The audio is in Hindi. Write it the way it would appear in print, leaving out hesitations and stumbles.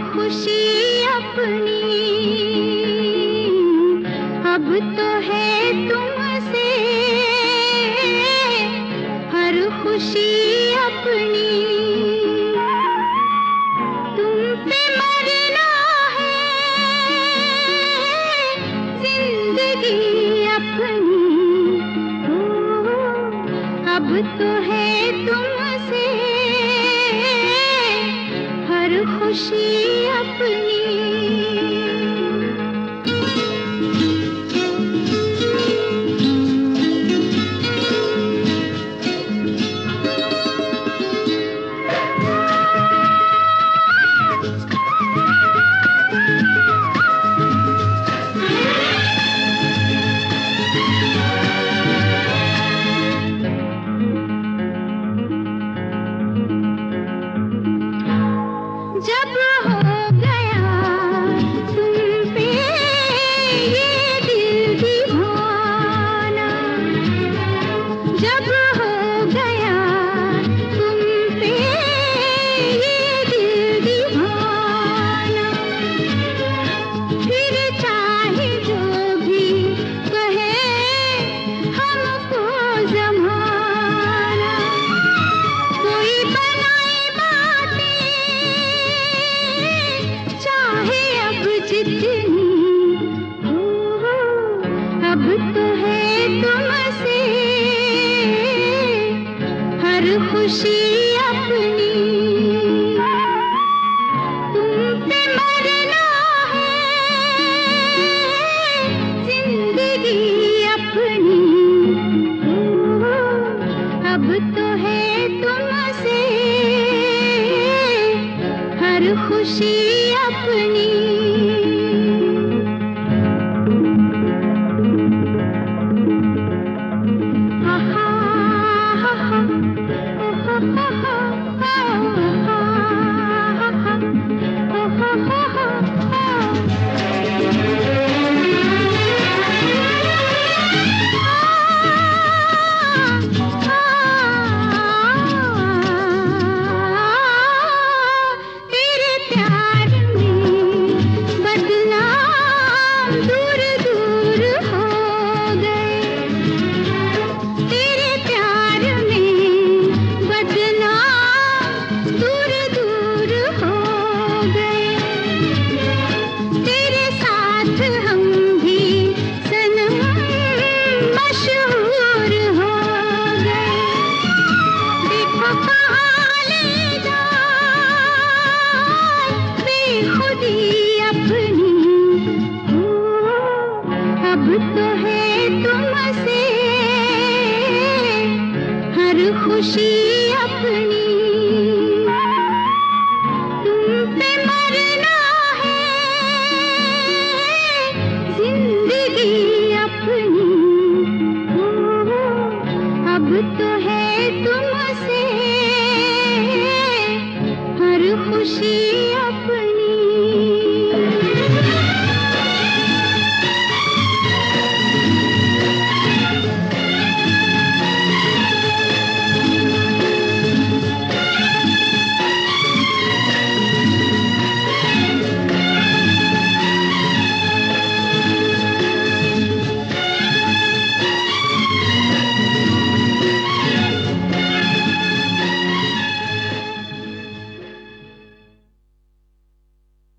खुशी अपनी अब तो है तुमसे, हर खुशी अपनी तुम पे मरना है, जिंदगी अपनी हो अब तो है तुमसे, हर खुशी अपनी। जब हो गया तुम पे ये दिल दीवाना, जब हो गया तुम पे ये दिल दीवाना, फिर चाहे जो भी कहे हमको ज़माना, कोई बनाए बातें चाहे अब जितनी हो अब तो है तुमसे, हर खुशी अपनी तुम पे मरना है, जिंदगी अपनी हो अब तो है तुमसे, हर खुशी अपनी। आहा, आहा, तेरे प्यार